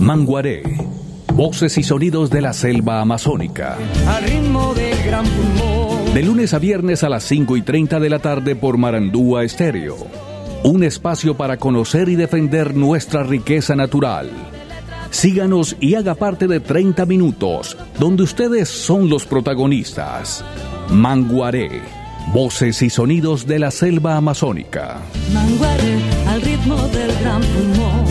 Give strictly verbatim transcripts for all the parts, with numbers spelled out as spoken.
Manguaré, voces y sonidos de la selva amazónica. Al ritmo del gran pulmón. De lunes a viernes a las cinco y treinta de la tarde por Marandúa Estéreo. Un espacio para conocer y defender nuestra riqueza natural. Síganos y haga parte de treinta minutos, donde ustedes son los protagonistas. Manguaré, voces y sonidos de la selva amazónica. Manguaré, al ritmo del gran pulmón.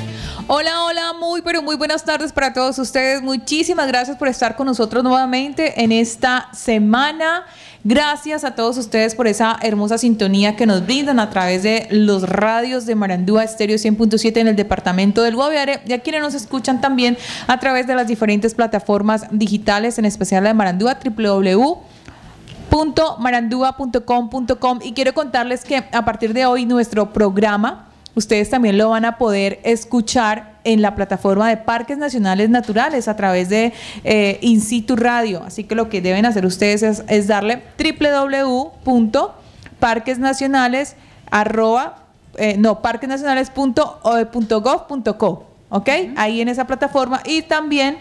Hola, hola, muy pero muy buenas tardes para todos ustedes. Muchísimas gracias por estar con nosotros nuevamente en esta semana. Gracias a todos ustedes por esa hermosa sintonía que nos brindan a través de los radios de Marandúa Estéreo cien punto siete en el departamento del Guaviare, y a quienes nos escuchan también a través de las diferentes plataformas digitales, en especial la de Marandúa, doble u doble u doble u punto marandúa punto com punto com. Y quiero contarles que a partir de hoy nuestro programa ustedes también lo van a poder escuchar en la plataforma de Parques Nacionales Naturales a través de eh, In Situ Radio. Así que lo que deben hacer ustedes es, es darle doble u doble u doble u punto parques nacionales arroba, eh, no, parques nacionales punto gov punto co, ¿ok? Uh-huh. Ahí en esa plataforma, y también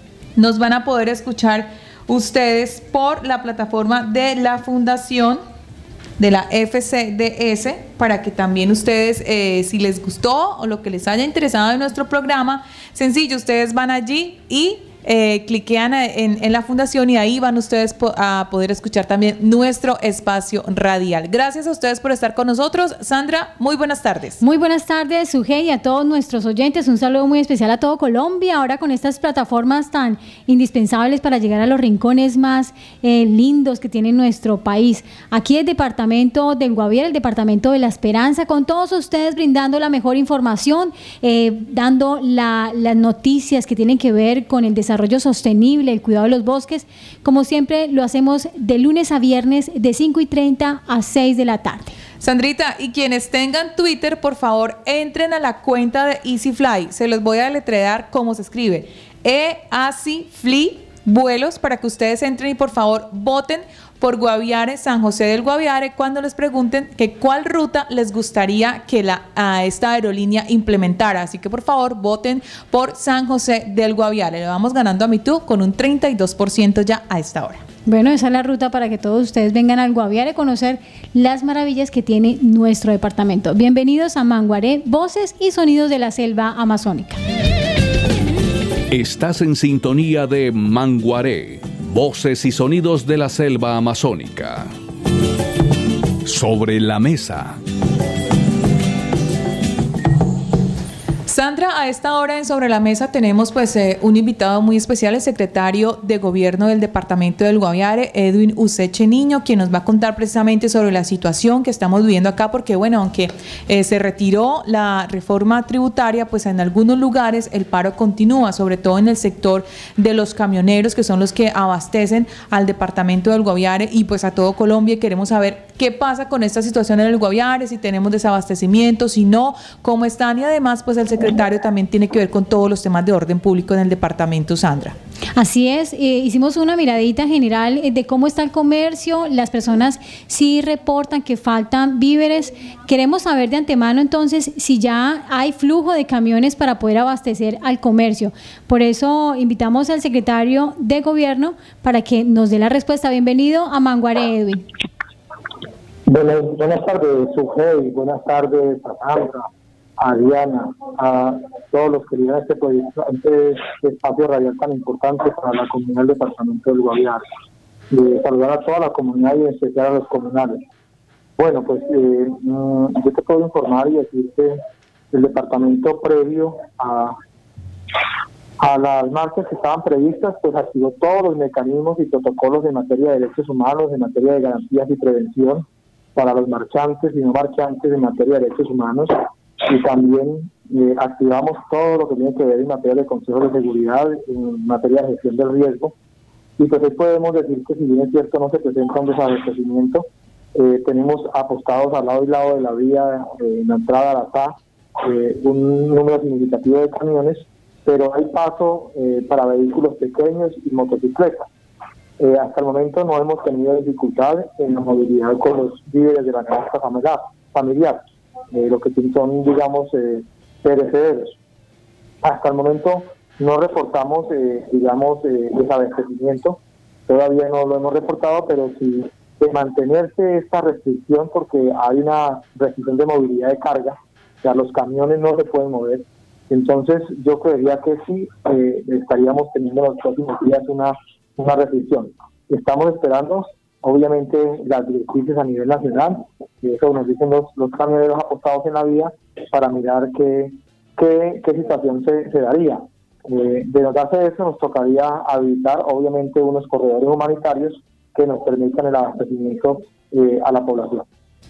nos van a poder escuchar ustedes por la plataforma de la Fundación de la F C D S, para que también ustedes, eh, si les gustó o lo que les haya interesado en nuestro programa, sencillo, ustedes van allí y eh, cliquean en, en la fundación, y ahí van ustedes po- a poder escuchar también nuestro espacio radial. Gracias a ustedes por estar con nosotros. Sandra, muy buenas tardes. Muy buenas tardes, Sujei, y a todos nuestros oyentes. Un saludo muy especial a todo Colombia, ahora con estas plataformas tan indispensables para llegar a los rincones más eh, lindos que tiene nuestro país. Aquí el departamento del Guaviare, el departamento de la Esperanza, con todos ustedes brindando la mejor información, eh, dando la, las noticias que tienen que ver con el desarrollo sostenible, el cuidado de los bosques. Como siempre lo hacemos de lunes a viernes de cinco y treinta a seis de la tarde. Sandrita, y quienes tengan Twitter, por favor, entren a la cuenta de EasyFly. Se los voy a deletrear cómo se escribe. E-A-S-Y-Fly, vuelos, para que ustedes entren y por favor voten por Guaviare, San José del Guaviare, cuando les pregunten que cuál ruta les gustaría que la, a esta aerolínea implementara. Así que por favor voten por San José del Guaviare. Le vamos ganando a Mitú con un treinta y dos por ciento ya a esta hora. Bueno, esa es la ruta para que todos ustedes vengan al Guaviare a conocer las maravillas que tiene nuestro departamento. Bienvenidos a Manguaré, voces y sonidos de la selva amazónica. Estás en sintonía de Manguaré, voces y sonidos de la selva amazónica. Sobre la mesa. Sandra, a esta hora en Sobre la Mesa tenemos pues eh, un invitado muy especial, el secretario de Gobierno del Departamento del Guaviare, Edwin Useche Niño, quien nos va a contar precisamente sobre la situación que estamos viviendo acá, porque bueno, aunque eh, se retiró la reforma tributaria, pues en algunos lugares el paro continúa, sobre todo en el sector de los camioneros, que son los que abastecen al Departamento del Guaviare y pues a todo Colombia. Y queremos saber qué pasa con esta situación en el Guaviare, si tenemos desabastecimiento, si no, cómo están, y además pues el secretario también tiene que ver con todos los temas de orden público en el departamento, Sandra. Así es, eh, hicimos una miradita general de cómo está el comercio. Las personas sí reportan que faltan víveres. Queremos saber de antemano entonces si ya hay flujo de camiones para poder abastecer al comercio. Por eso invitamos al secretario de Gobierno para que nos dé la respuesta. Bienvenido a Manguaré, Edwin. Buenas, buenas tardes, Sujei, buenas tardes a Sandra, a Diana, a todos los que viven este proyecto, este espacio radial tan importante para la comunidad del departamento del Guaviare. Eh, saludar a toda la comunidad y en especial a los comunales. Bueno, pues eh, yo te puedo informar y decir que el departamento, previo a, a las marchas que estaban previstas, pues activó todos los mecanismos y protocolos en materia de derechos humanos, en materia de garantías y prevención para los marchantes y no marchantes en materia de derechos humanos. Y también eh, activamos todo lo que tiene que ver en materia de consejos de seguridad, en materia de gestión del riesgo. Y pues hoy podemos decir que, si bien es cierto no se presenta un desabastecimiento, eh, tenemos apostados al lado y lado de la vía, eh, en la entrada a la T A, eh, un número significativo de camiones, pero hay paso eh, para vehículos pequeños y motocicletas. Eh, hasta el momento no hemos tenido dificultad en la movilidad con los víveres de la canasta familiar, familiar. Eh, lo que son, digamos, eh, perecederos. Hasta el momento no reportamos, eh, digamos, eh, desabastecimiento, todavía no lo hemos reportado, pero si de mantenerse esta restricción, porque hay una restricción de movilidad de carga, o sea, los camiones no se pueden mover, entonces yo creería que sí eh, estaríamos teniendo en los próximos días una, una restricción. Estamos esperando, obviamente, las directrices a nivel nacional, y eso nos dicen los, los camioneros apostados en la vía, para mirar qué, qué, qué situación se, se daría. Eh, de notarse eso, nos tocaría habilitar, obviamente, unos corredores humanitarios que nos permitan el abastecimiento eh, a la población.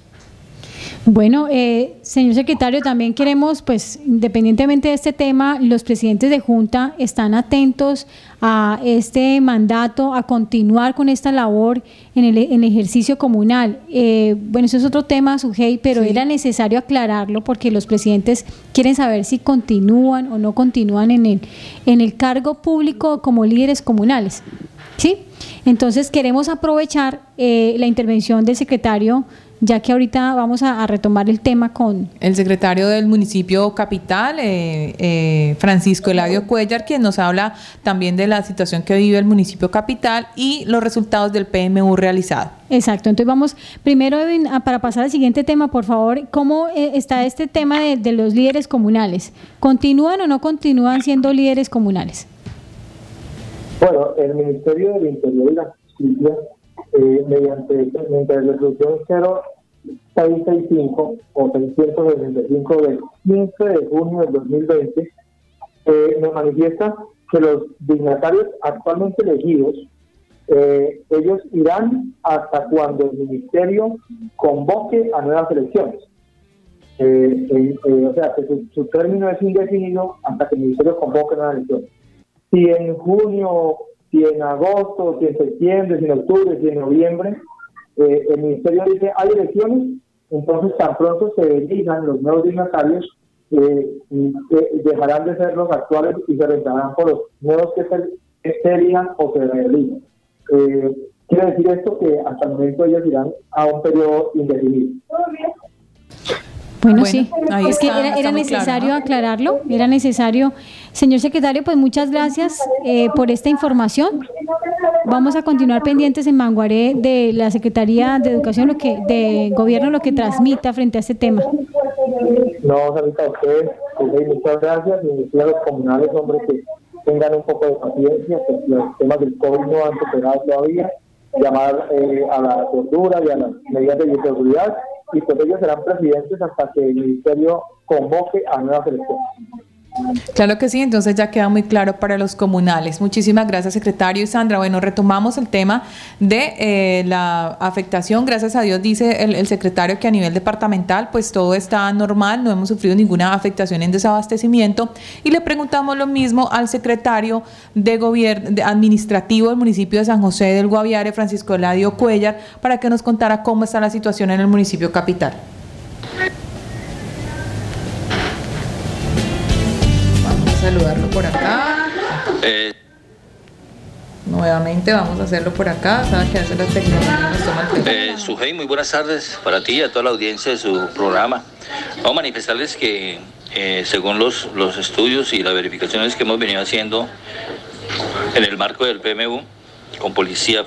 Bueno, eh, señor secretario, también queremos, pues, independientemente de este tema, los presidentes de Junta están atentos a este mandato, a continuar con esta labor en el, en el ejercicio comunal. Eh, bueno, eso es otro tema, Sujei, pero sí, era necesario aclararlo porque los presidentes quieren saber si continúan o no continúan en el, en el cargo público como líderes comunales, ¿sí? Entonces queremos aprovechar eh, la intervención del secretario, ya que ahorita vamos a, a retomar el tema con el secretario del municipio capital, eh, eh, Francisco Eladio Cuellar, quien nos habla también de la situación que vive el municipio capital y los resultados del P M U realizado. Exacto, entonces vamos primero, para pasar al siguiente tema, por favor, ¿cómo está este tema de, de los líderes comunales? ¿Continúan o no continúan siendo líderes comunales? Bueno, el Ministerio del Interior y la Justicia, Eh, mediante, mediante la resolución cero seis seis cinco o seiscientos sesenta y cinco del quince de junio del dos mil veinte, eh, nos manifiesta que los dignatarios actualmente elegidos, eh, ellos irán hasta cuando el Ministerio convoque a nuevas elecciones. Eh, eh, eh, o sea, que su, su término es indefinido hasta que el Ministerio convoque nuevas elecciones. Si en junio, si en agosto, si en septiembre, si en octubre, si en noviembre, eh, el Ministerio dice hay elecciones, entonces tan pronto se elijan los nuevos dignatarios, eh, eh, dejarán de ser los actuales y se reemplazarán por los nuevos que se, que se elijan o se reelijan. Eh, quiere decir esto que hasta el momento ellos irán a un periodo indefinido. Bueno, bueno, sí, ahí es está, que era, era necesario claro, ¿no? aclararlo, era necesario. Señor secretario, pues muchas gracias eh, por esta información. Vamos a continuar pendientes en Manguaré de la Secretaría de Educación, lo que de Gobierno, lo que transmita frente a este tema. No, Sarita, a ustedes, pues, muchas gracias, y a los comunales, hombre, que tengan un poco de paciencia, que los temas del COVID no han superado todavía, llamar eh, a la cordura y a las medidas de bioseguridad, y pues ellos serán presidentes hasta que el Ministerio convoque a nuevas elecciones. Claro que sí, entonces ya queda muy claro para los comunales. Muchísimas gracias, secretario. Y Sandra, bueno, retomamos el tema de eh, la afectación. Gracias a Dios, dice el, el secretario, que a nivel departamental pues todo está normal, no hemos sufrido ninguna afectación en desabastecimiento. Y le preguntamos lo mismo al secretario de gobierno de administrativo del municipio de San José del Guaviare, Francisco Eladio Cuellar, para que nos contara cómo está la situación en el municipio capital. Saludarlo por acá. Eh. Nuevamente vamos a hacerlo por acá. ¿Sabes qué hace la tecnología? Nos toma el eh, Sujei, muy buenas tardes para ti y a toda la audiencia de su programa. Vamos a manifestarles que eh, según los, los estudios y las verificaciones que hemos venido haciendo en el marco del P M U con policía,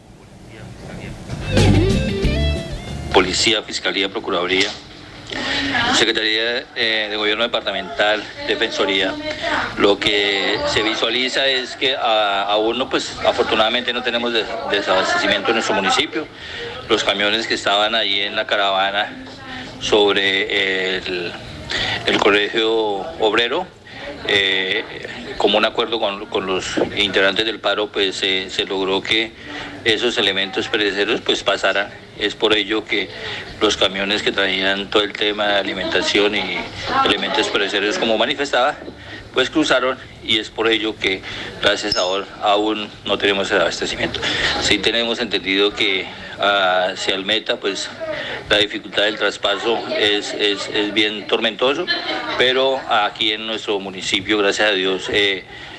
policía, fiscalía, procuraduría, Secretaría eh, de Gobierno Departamental, Defensoría, lo que se visualiza es que a, aún no, pues afortunadamente no tenemos des, desabastecimiento en nuestro municipio. Los camiones que estaban allí en la caravana sobre el, el colegio obrero, eh, como un acuerdo con, con los integrantes del paro, pues eh, se logró que esos elementos perecederos pues pasaran. Es por ello que los camiones que traían todo el tema de alimentación y elementos perecederos, como manifestaba, pues cruzaron, y es por ello que gracias a ahora aún no tenemos el abastecimiento. Sí tenemos entendido que uh, hacia el Meta pues la dificultad del traspaso es, es, es bien tormentoso, pero aquí en nuestro municipio, gracias a Dios, eh,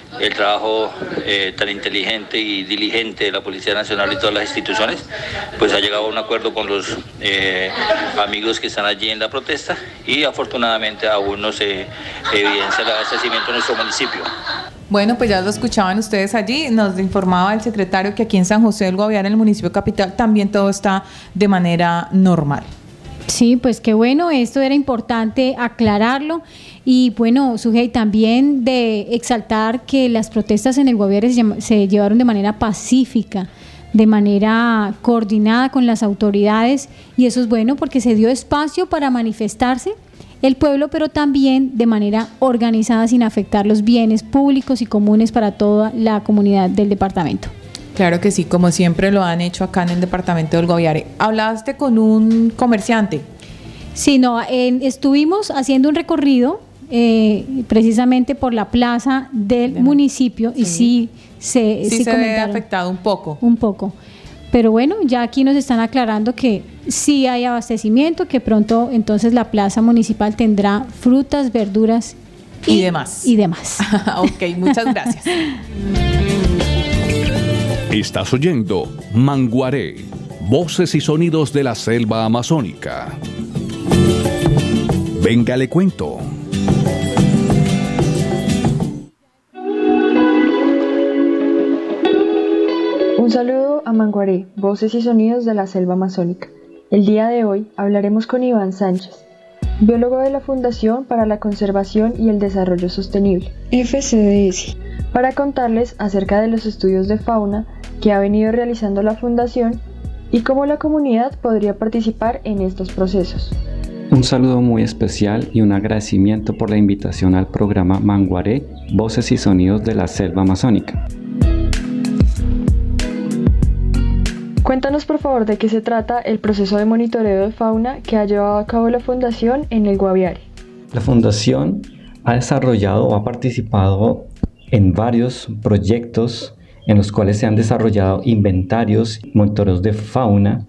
el trabajo eh, tan inteligente y diligente de la Policía Nacional y todas las instituciones, pues ha llegado a un acuerdo con los eh, amigos que están allí en la protesta y afortunadamente aún no se evidencia el abastecimiento en nuestro municipio. Bueno, pues ya lo escuchaban ustedes allí, nos informaba el secretario que aquí en San José del Guaviare, en el municipio capital, también todo está de manera normal. Sí, pues qué bueno, esto era importante aclararlo y bueno, Sujei, también de exaltar que las protestas en el Guaviare se, se llevaron de manera pacífica, de manera coordinada con las autoridades y eso es bueno porque se dio espacio para manifestarse el pueblo, pero también de manera organizada sin afectar los bienes públicos y comunes para toda la comunidad del departamento. Claro que sí, como siempre lo han hecho acá en el departamento del Guaviare. ¿Hablaste con un comerciante? Sí, no, eh, estuvimos haciendo un recorrido eh, precisamente por la plaza del Bien. municipio sí. y sí se, sí sí se ve afectado un poco. Un poco. Pero bueno, ya aquí nos están aclarando que sí hay abastecimiento, que pronto entonces la plaza municipal tendrá frutas, verduras y, y demás. Y demás. Ok, muchas gracias. Estás oyendo Manguaré, voces y sonidos de la selva amazónica. Venga, le cuento. Un saludo a Manguaré, voces y sonidos de la selva amazónica. El día de hoy hablaremos con Iván Sánchez, biólogo de la Fundación para la Conservación y el Desarrollo Sostenible, F C D S, para contarles acerca de los estudios de fauna que ha venido realizando la Fundación y cómo la comunidad podría participar en estos procesos. Un saludo muy especial y un agradecimiento por la invitación al programa Manguaré, voces y sonidos de la selva amazónica. Cuéntanos por favor de qué se trata el proceso de monitoreo de fauna que ha llevado a cabo la Fundación en el Guaviare. La Fundación ha desarrollado o ha participado en varios proyectos en los cuales se han desarrollado inventarios, monitoreos de fauna,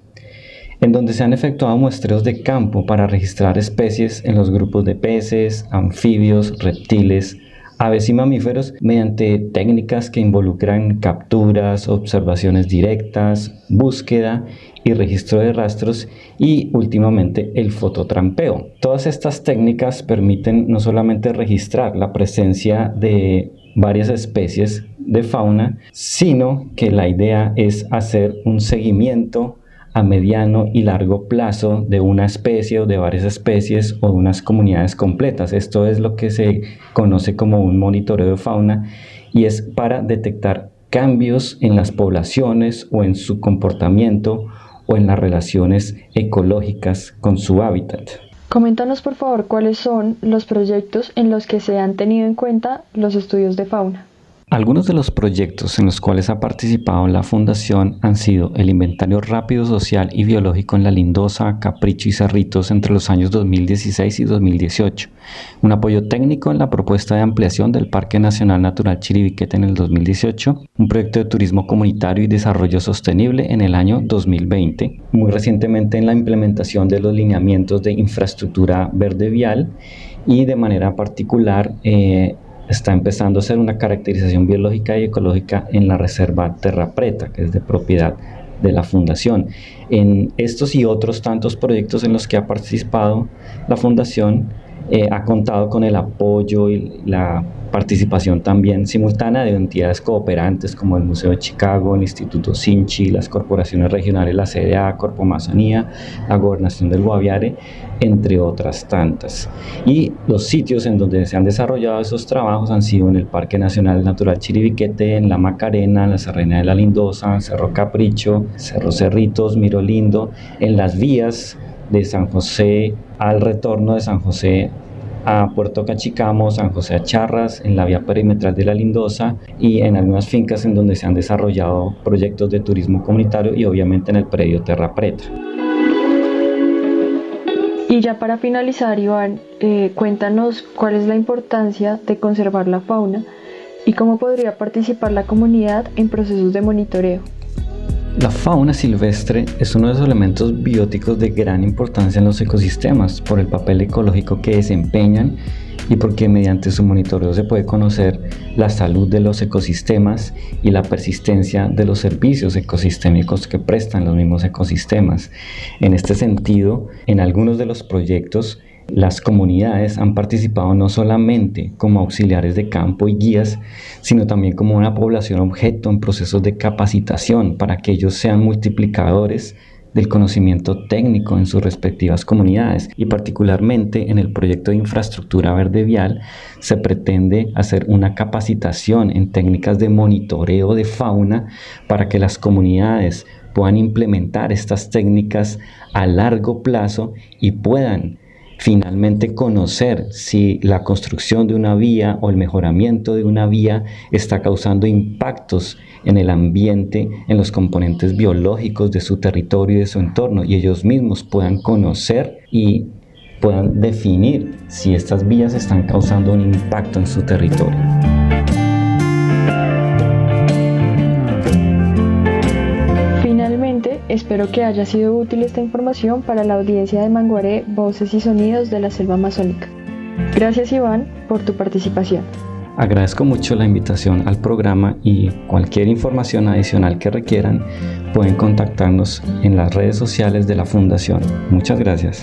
en donde se han efectuado muestreos de campo para registrar especies en los grupos de peces, anfibios, reptiles, aves y mamíferos mediante técnicas que involucran capturas, observaciones directas, búsqueda y registro de rastros y últimamente el fototrampeo. Todas estas técnicas permiten no solamente registrar la presencia de varias especies de fauna, sino que la idea es hacer un seguimiento a mediano y largo plazo de una especie o de varias especies o de unas comunidades completas. Esto es lo que se conoce como un monitoreo de fauna y es para detectar cambios en las poblaciones o en su comportamiento o en las relaciones ecológicas con su hábitat. Coméntanos por favor cuáles son los proyectos en los que se han tenido en cuenta los estudios de fauna. Algunos de los proyectos en los cuales ha participado la Fundación han sido el Inventario Rápido Social y Biológico en la Lindosa, Capricho y Cerritos entre los años dos mil dieciséis y dos mil dieciocho, un apoyo técnico en la propuesta de ampliación del Parque Nacional Natural Chiribiquete en el dos mil dieciocho, un proyecto de turismo comunitario y desarrollo sostenible en el año dos mil veinte, muy recientemente en la implementación de los lineamientos de infraestructura verde vial y de manera particular eh, está empezando a hacer una caracterización biológica y ecológica en la reserva Terra Preta, que es de propiedad de la Fundación. En estos y otros tantos proyectos en los que ha participado la Fundación, eh, ha contado con el apoyo y la participación también simultánea de entidades cooperantes como el Museo de Chicago, el Instituto Sinchi, las corporaciones regionales, la C D A, Corpo Amazonía, la Gobernación del Guaviare, entre otras tantas. Y los sitios en donde se han desarrollado esos trabajos han sido en el Parque Nacional Natural Chiribiquete, en la Macarena, en la Serranía de la Lindosa, Cerro Capricho, Cerro Cerritos, Miro Lindo, en las vías de San José al retorno de San José a Puerto Cachicamo, San José a Charras, en la vía perimetral de la Lindosa y en algunas fincas en donde se han desarrollado proyectos de turismo comunitario y obviamente en el predio Terra Preta. Y ya para finalizar, Iván, eh, cuéntanos cuál es la importancia de conservar la fauna y cómo podría participar la comunidad en procesos de monitoreo. La fauna silvestre es uno de los elementos bióticos de gran importancia en los ecosistemas por el papel ecológico que desempeñan y porque mediante su monitoreo se puede conocer la salud de los ecosistemas y la persistencia de los servicios ecosistémicos que prestan los mismos ecosistemas. En este sentido, en algunos de los proyectos, las comunidades han participado no solamente como auxiliares de campo y guías, sino también como una población objeto en procesos de capacitación para que ellos sean multiplicadores del conocimiento técnico en sus respectivas comunidades. Y particularmente en el proyecto de infraestructura verde vial se pretende hacer una capacitación en técnicas de monitoreo de fauna para que las comunidades puedan implementar estas técnicas a largo plazo y puedan finalmente conocer si la construcción de una vía o el mejoramiento de una vía está causando impactos en el ambiente, en los componentes biológicos de su territorio y de su entorno, y ellos mismos puedan conocer y puedan definir si estas vías están causando un impacto en su territorio. Espero que haya sido útil esta información para la audiencia de Manguaré, Voces y Sonidos de la Selva Amazónica. Gracias, Iván, por tu participación. Agradezco mucho la invitación al programa y cualquier información adicional que requieran pueden contactarnos en las redes sociales de la Fundación. Muchas gracias.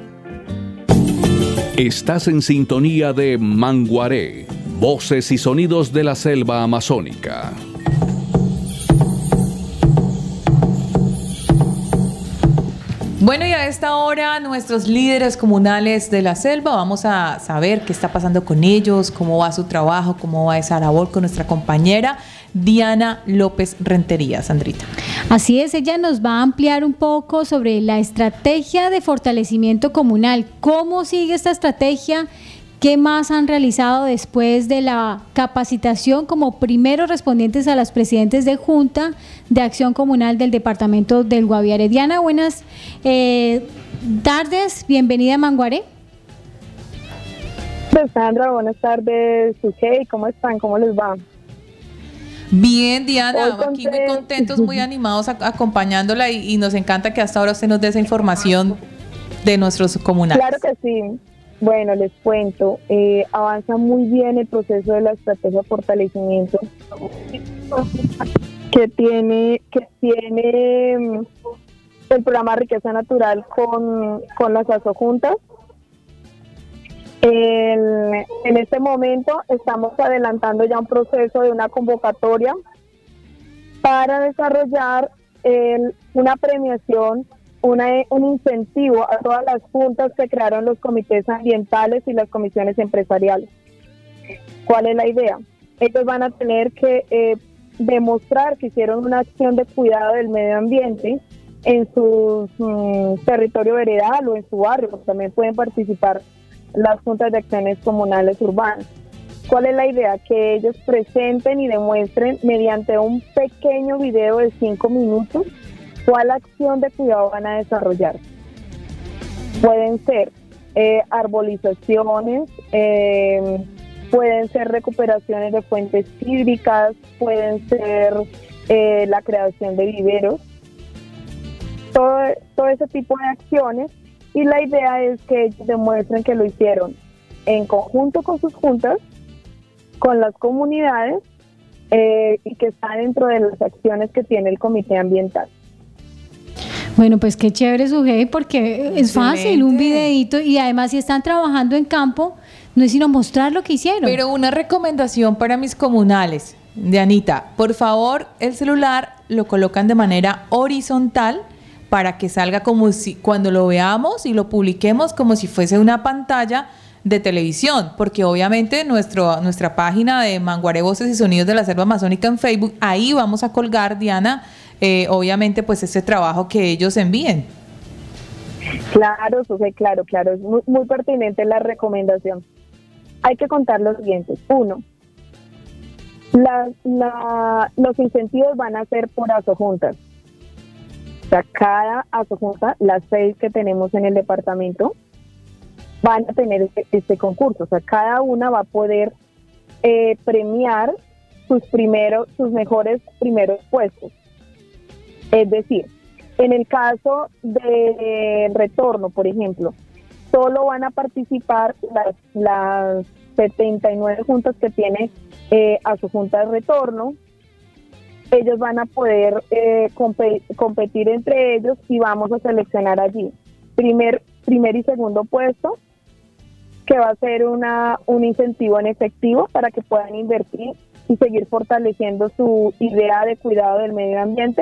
Estás en sintonía de Manguaré, Voces y Sonidos de la Selva Amazónica. Bueno, y a esta hora nuestros líderes comunales de la selva, vamos a saber qué está pasando con ellos, cómo va su trabajo, cómo va esa labor con nuestra compañera Diana López Rentería. Sandrita. Así es, ella nos va a ampliar un poco sobre la estrategia de fortalecimiento comunal. ¿Cómo sigue esta estrategia? ¿Qué más han realizado después de la capacitación como primeros respondientes a las presidentes de Junta de Acción Comunal del Departamento del Guaviare? Diana, buenas eh, tardes, bienvenida a Manguaré. Sandra, buenas tardes, Sujei, ¿cómo están? ¿Cómo les va? Bien, Diana, aquí muy contentos, muy animados a, acompañándola y, y nos encanta que hasta ahora usted nos dé esa información de nuestros comunales. Claro que sí. Bueno, les cuento, eh, avanza muy bien el proceso de la estrategia de fortalecimiento que tiene, que tiene el programa Riqueza Natural con, con las asojuntas. En, en este momento estamos adelantando ya un proceso de una convocatoria para desarrollar el, una premiación, una, un incentivo a todas las juntas que crearon los comités ambientales y las comisiones empresariales. ¿Cuál es la idea? Ellos van a tener que eh, demostrar que hicieron una acción de cuidado del medio ambiente en su mm, territorio veredal o en su barrio, porque también pueden participar las juntas de acciones comunales urbanas. ¿Cuál es la idea? Que ellos presenten y demuestren mediante un pequeño video de cinco minutos cuál acción de cuidado van a desarrollar. Pueden ser eh, arbolizaciones, eh, pueden ser recuperaciones de fuentes hídricas, pueden ser eh, la creación de viveros, todo, todo ese tipo de acciones, y la idea es que ellos demuestren que lo hicieron en conjunto con sus juntas, con las comunidades eh, y que está dentro de las acciones que tiene el comité ambiental. Bueno, pues qué chévere, Sujei, porque es fácil, un videíto, y además si están trabajando en campo, no es sino mostrar lo que hicieron. Pero una recomendación para mis comunales, Dianita, por favor, el celular lo colocan de manera horizontal para que salga como si, cuando lo veamos y lo publiquemos, como si fuese una pantalla de televisión, porque obviamente nuestro, nuestra página de Manguaré Voces y Sonidos de la Selva Amazónica en Facebook, ahí vamos a colgar, Diana, eh, obviamente pues ese trabajo que ellos envíen. Claro, Susé, claro, claro, es muy, muy pertinente la recomendación. Hay que contar lo siguiente. Uno, la, la, los incentivos van a ser por asojuntas. O sea, cada asojunta, las seis que tenemos en el departamento, van a tener este, este concurso. O sea, cada una va a poder eh, premiar sus primeros, sus mejores primeros puestos. Es decir, en el caso de retorno, por ejemplo, solo van a participar las, las setenta y nueve juntas que tiene eh, a su junta de retorno. Ellos van a poder eh, comp- competir entre ellos y vamos a seleccionar allí primer, primer y segundo puesto, que va a ser una, un incentivo en efectivo para que puedan invertir y seguir fortaleciendo su idea de cuidado del medio ambiente.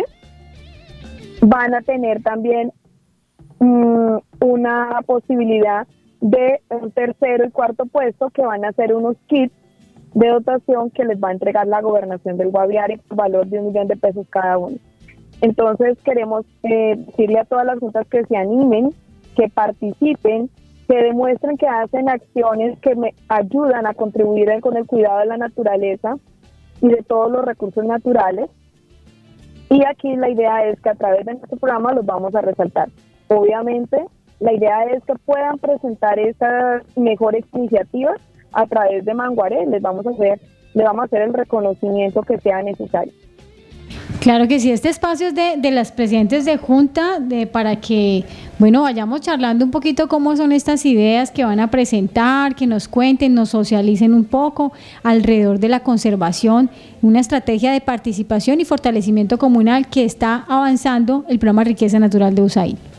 Van a tener también mmm, una posibilidad de un tercero y cuarto puesto, que van a ser unos kits de dotación que les va a entregar la Gobernación del Guaviare por valor de un millón de pesos cada uno. Entonces queremos eh, decirle a todas las juntas que se animen, que participen, que demuestren que hacen acciones que me ayudan a contribuir con el cuidado de la naturaleza y de todos los recursos naturales. Y aquí la idea es que a través de nuestro programa los vamos a resaltar. Obviamente, la idea es que puedan presentar estas mejores iniciativas a través de Manguaré. Les vamos a hacer, le vamos a hacer el reconocimiento que sea necesario. Claro que sí, este espacio es de, de las presidentes de junta, de, para que, bueno, vayamos charlando un poquito cómo son estas ideas que van a presentar, que nos cuenten, nos socialicen un poco alrededor de la conservación, una estrategia de participación y fortalecimiento comunal que está avanzando el programa Riqueza Natural de U S A I D.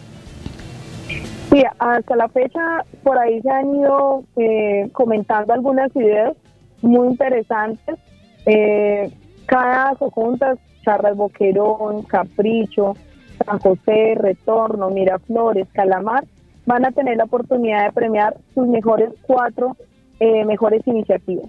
Sí, hasta la fecha por ahí se han ido eh, comentando algunas ideas muy interesantes. Eh, cada junta, Charras Boquerón, Capricho, San José, Retorno, Miraflores, Calamar, van a tener la oportunidad de premiar sus mejores cuatro eh, mejores iniciativas.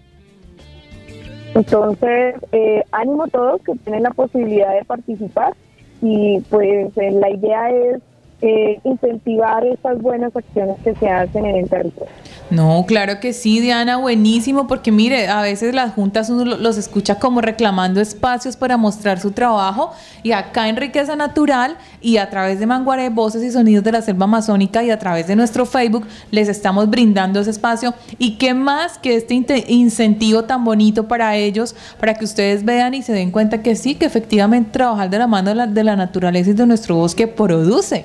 Entonces, eh, ánimo a todos que tienen la posibilidad de participar y pues eh, la idea es Eh, incentivar estas buenas acciones que se hacen en el territorio. No, claro que sí, Diana, buenísimo, porque mire, a veces las juntas uno los escucha como reclamando espacios para mostrar su trabajo, y acá en Riqueza Natural y a través de Manguaré, Voces y Sonidos de la Selva Amazónica, y a través de nuestro Facebook les estamos brindando ese espacio, y qué más que este incentivo tan bonito para ellos, para que ustedes vean y se den cuenta que sí, que efectivamente trabajar de la mano de la, de la naturaleza y de nuestro bosque produce.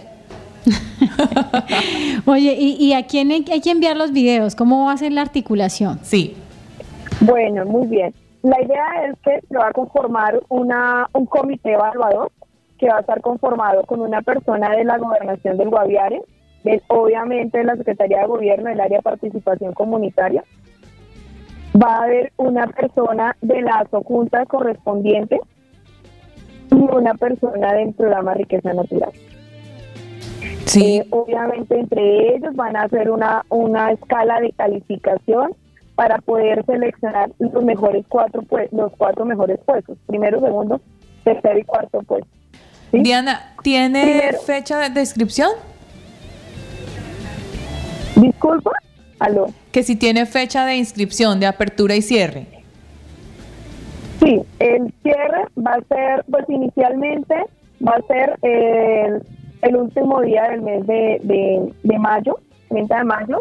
Oye, ¿y, y a quién hay que enviar los videos? ¿Cómo va a ser la articulación? Sí. Bueno, muy bien. La idea es que se va a conformar una, un comité evaluador que va a estar conformado con una persona de la Gobernación del Guaviare, de, obviamente de la Secretaría de Gobierno del Área de Participación Comunitaria. Va a haber una persona de la Sojunta correspondiente y una persona del programa Riqueza Natural. Sí. Eh, obviamente entre ellos van a hacer una, una escala de calificación para poder seleccionar los mejores cuatro pues, los cuatro mejores puestos, primero, segundo, tercero y cuarto puesto. ¿Sí? Diana, ¿tiene Primero. fecha de inscripción? Disculpa, aló. Que si tiene fecha de inscripción, de apertura y cierre. Sí, el cierre va a ser, pues inicialmente va a ser el el último día del mes de, de, de mayo, treinta de mayo,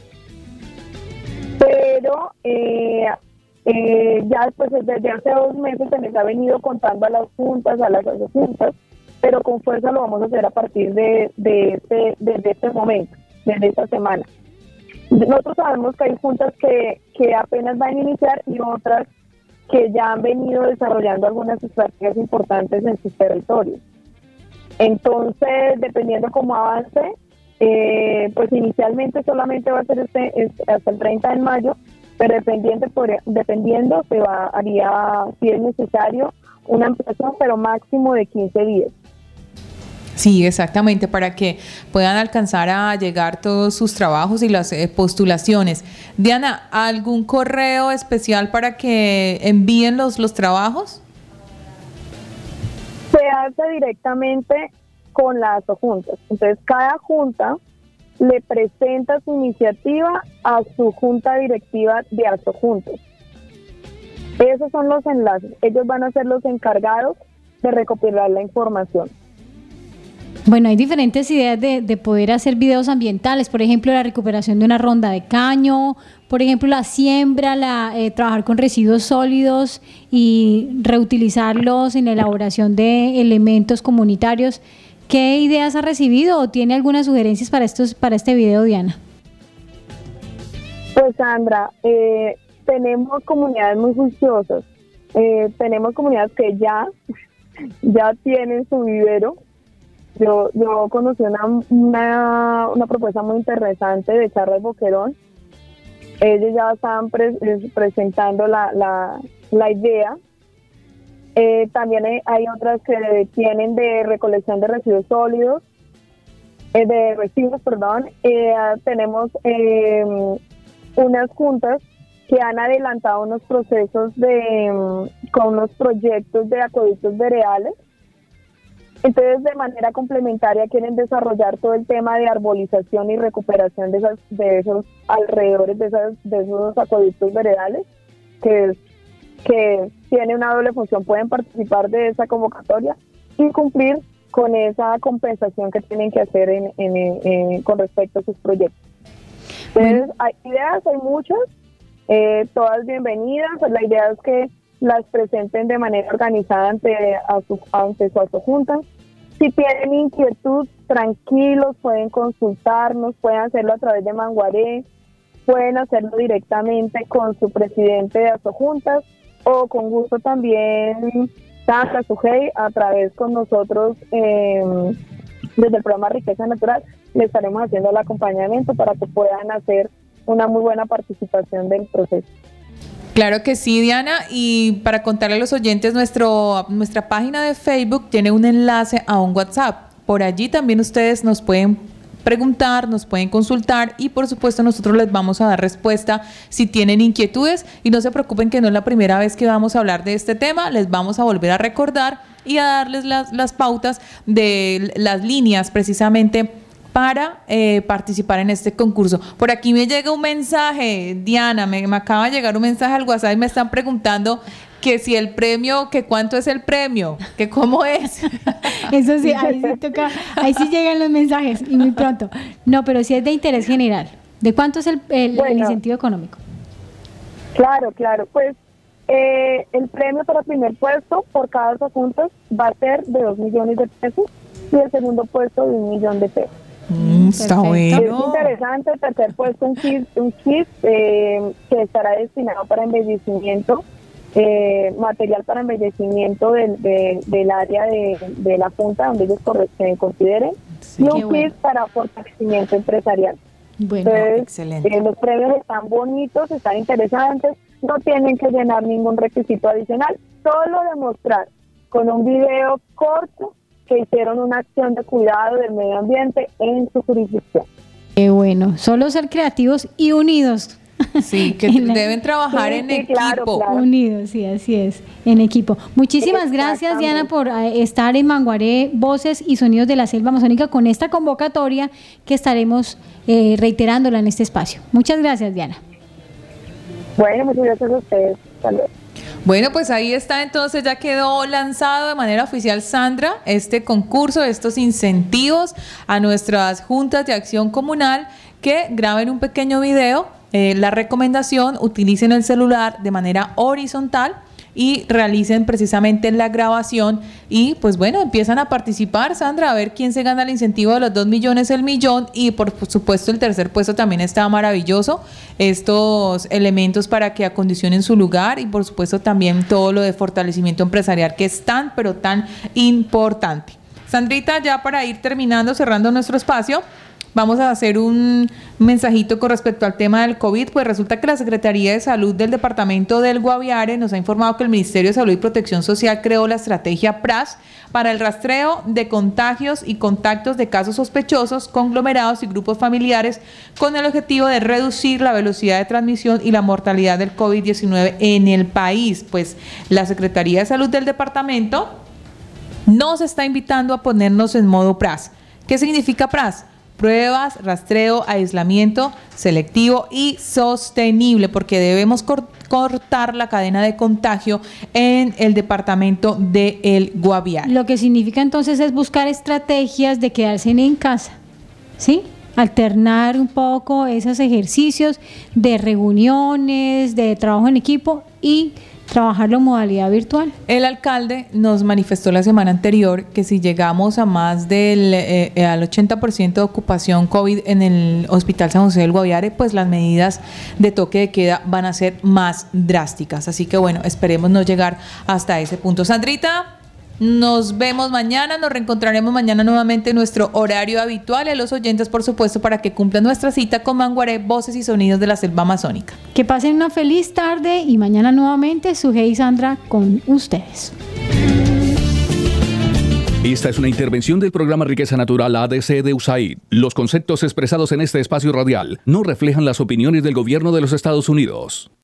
pero eh, eh, ya pues desde hace dos meses se les ha venido contando a las juntas, a las juntas, pero con fuerza lo vamos a hacer a partir de, de, este, de este momento, desde esta semana. Nosotros sabemos que hay juntas que, que apenas van a iniciar y otras que ya han venido desarrollando algunas estrategias importantes en sus territorios. Entonces, dependiendo cómo avance, eh, pues inicialmente solamente va a ser este, este hasta el treinta de mayo, pero dependiendo, por, dependiendo se va, haría, si es necesario, una ampliación, pero máximo de quince días. Sí, exactamente, para que puedan alcanzar a llegar todos sus trabajos y las eh, postulaciones. Diana, ¿algún correo especial para que envíen los, los trabajos? Se hace directamente con las juntas. Entonces, cada junta le presenta su iniciativa a su junta directiva de asojuntas. Esos son los enlaces. Ellos van a ser los encargados de recopilar la información. Bueno, hay diferentes ideas de, de poder hacer videos ambientales, por ejemplo, la recuperación de una ronda de caño, por ejemplo, la siembra, la, eh, trabajar con residuos sólidos y reutilizarlos en la elaboración de elementos comunitarios. ¿Qué ideas ha recibido o tiene algunas sugerencias para estos, para este video, Diana? Pues Sandra, eh, tenemos comunidades muy juiciosas, eh, tenemos comunidades que ya, ya tienen su vivero. Yo, yo conocí una, una, una propuesta muy interesante de Charles Boquerón. Ellos ya están pre, presentando la, la, la idea. Eh, también hay, hay otras que tienen de recolección de residuos sólidos, eh, de residuos, perdón. Eh, tenemos eh, unas juntas que han adelantado unos procesos de con unos proyectos de acueductos veredales. Entonces, de manera complementaria, quieren desarrollar todo el tema de arbolización y recuperación de, esas, de esos alrededores de, esas, de esos acueductos veredales, que, que tiene una doble función. Pueden participar de esa convocatoria y cumplir con esa compensación que tienen que hacer en, en, en, con respecto a sus proyectos. Entonces, hay ideas, hay muchas, eh, todas bienvenidas. Pues la idea es que las presenten de manera organizada ante, a su, ante su junta. Si tienen inquietud, tranquilos, pueden consultarnos, pueden hacerlo a través de Manguaré, pueden hacerlo directamente con su presidente de Asojuntas o con gusto también Sandra Sujei a través con nosotros eh, desde el programa Riqueza Natural. Le estaremos haciendo el acompañamiento para que puedan hacer una muy buena participación del proceso. Claro que sí, Diana, y para contarle a los oyentes, nuestro, nuestra página de Facebook tiene un enlace a un WhatsApp. Por allí también ustedes nos pueden preguntar, nos pueden consultar y por supuesto nosotros les vamos a dar respuesta si tienen inquietudes, y no se preocupen que no es la primera vez que vamos a hablar de este tema, les vamos a volver a recordar y a darles las, las pautas de las líneas precisamente para eh, participar en este concurso. Por aquí me llega un mensaje, Diana, me, me acaba de llegar un mensaje al WhatsApp y me están preguntando que si el premio, que cuánto es el premio, que cómo es. Eso sí, ahí sí toca, ahí sí llegan los mensajes y muy pronto. No, pero sí es de interés general. ¿De cuánto es el, el, bueno, el incentivo económico? Claro, claro, pues eh, el premio para primer puesto por cada asunto va a ser de dos millones de pesos y el segundo puesto de un millón de pesos. Mm, está bueno. Es interesante. El tercer puesto, un kit, un kit eh, que estará destinado para embellecimiento, eh, material para embellecimiento del, de, del área de, de la punta donde ellos se consideren, sí, y un kit bueno. para fortalecimiento empresarial. Bueno, Entonces, excelente. Eh, los premios están bonitos, están interesantes, no tienen que llenar ningún requisito adicional, solo demostrar con un video corto que hicieron una acción de cuidado del medio ambiente en su jurisdicción. Qué bueno, solo ser creativos y unidos. Sí, que deben trabajar sí, en sí, equipo. Claro, claro. Unidos, sí, así es, en equipo. Muchísimas gracias, Diana, por estar en Manguaré, Voces y Sonidos de la Selva Amazónica con esta convocatoria que estaremos eh, reiterándola en este espacio. Muchas gracias, Diana. Bueno, muchas gracias a ustedes. Saludos. Bueno, pues ahí está, entonces ya quedó lanzado de manera oficial, Sandra, este concurso, estos incentivos a nuestras juntas de acción comunal que graben un pequeño video. Eh, la recomendación, utilicen el celular de manera horizontal y realicen precisamente la grabación y pues bueno, empiezan a participar, Sandra, a ver quién se gana el incentivo de los dos millones, el millón, y por supuesto el tercer puesto también está maravilloso, estos elementos para que acondicionen su lugar y por supuesto también todo lo de fortalecimiento empresarial que es tan pero tan importante. Sandrita, ya para ir terminando, cerrando nuestro espacio, vamos a hacer un mensajito con respecto al tema del COVID, pues resulta que la Secretaría de Salud del Departamento del Guaviare nos ha informado que el Ministerio de Salud y Protección Social creó la estrategia P R A S para el rastreo de contagios y contactos de casos sospechosos, conglomerados y grupos familiares con el objetivo de reducir la velocidad de transmisión y la mortalidad del COVID diecinueve en el país. Pues la Secretaría de Salud del Departamento nos está invitando a ponernos en modo P R A S. ¿Qué significa P R A S? Pruebas, rastreo, aislamiento selectivo y sostenible, porque debemos cor- cortar la cadena de contagio en el departamento de El Guaviare. Lo que significa entonces es buscar estrategias de quedarse en casa, ¿sí? alternar un poco esos ejercicios de reuniones, de trabajo en equipo y trabajarlo en modalidad virtual. El alcalde nos manifestó la semana anterior que si llegamos a más del eh, al ochenta por ciento de ocupación COVID en el Hospital San José del Guaviare, pues las medidas de toque de queda van a ser más drásticas. Así que bueno, esperemos no llegar hasta ese punto. Sandrita, nos vemos mañana, nos reencontraremos mañana nuevamente en nuestro horario habitual y a los oyentes, por supuesto, para que cumplan nuestra cita con Manguaré, Voces y Sonidos de la Selva Amazónica. Que pasen una feliz tarde y mañana nuevamente Sujei y Sandra con ustedes. Esta es una intervención del programa Riqueza Natural A D C de U S A I D. Los conceptos expresados en este espacio radial no reflejan las opiniones del gobierno de los Estados Unidos.